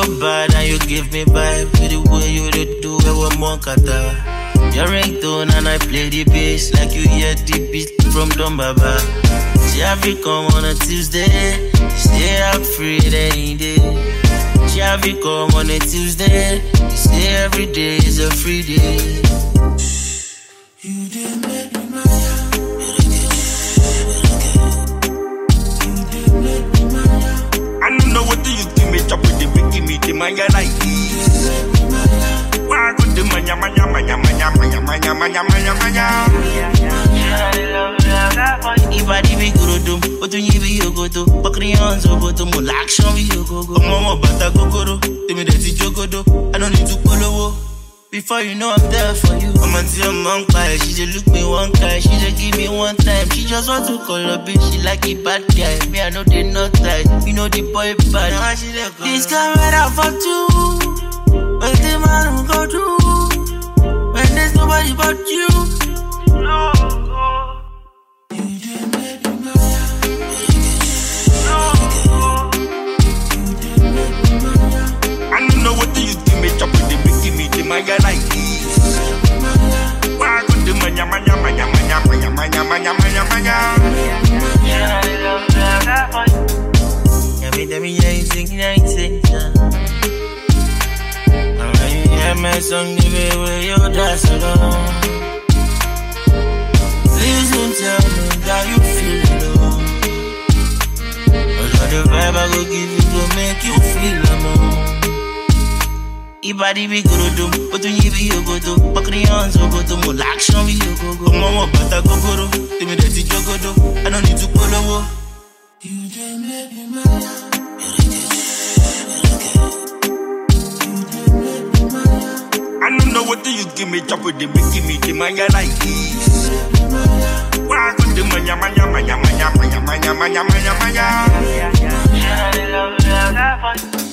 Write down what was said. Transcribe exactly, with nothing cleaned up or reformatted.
bad and you give me vibe. To the way you do it, one more kata. Your ringtone and I play the bass like you hear the beat from Don Baba. She have you come on a Tuesday, say I'm free any day. She have you come on a Tuesday, say every day is a free day. You didn't make me mad. You didn't make me mad. I don't know what do you give me, chop with the big give me the manga like this. Why go to manya manya manya manya manya manya manya manya manya? If I did be good to but to you be you go to Bakri on so go to Mulak show me you go go. Mama bata go go do, tell me that it's your go do. I don't need to follow. Before you know I'm there for you. I'm until your mom quiet. She just look me one guy. She just give me one time. She just want to call her bitch. She like a bad guy. Me I know they not tight. You know the boy bad. Now she like this camera for two. But the man will go through. When there's nobody but you. No. You didn't make me mad. No. You didn't make me mad. I don't know what do you give me. Chop with the big give me the manga like this. Why go to manya manya manya manya manya manya manya manya manya? Yeah, I love that boy. Yeah, me tell me yeah, you sing, yeah, you sing. Yeah, my song the way where you dance alone. Please don't tell me that you feel alone. Cause all the vibe I go give you go make you feel alone. Ibadi be good to but to you be you go to Bakri on so go to Mulak show me you go go. Mama bata go go do, tell me that it's your go do. I don't need to follow. You didn't make me mad. I don't know what do you give me, chop with the big give me the manga like this. Why go to manya manya manya manya manya manya manya manya manya? Yeah, I love that boy.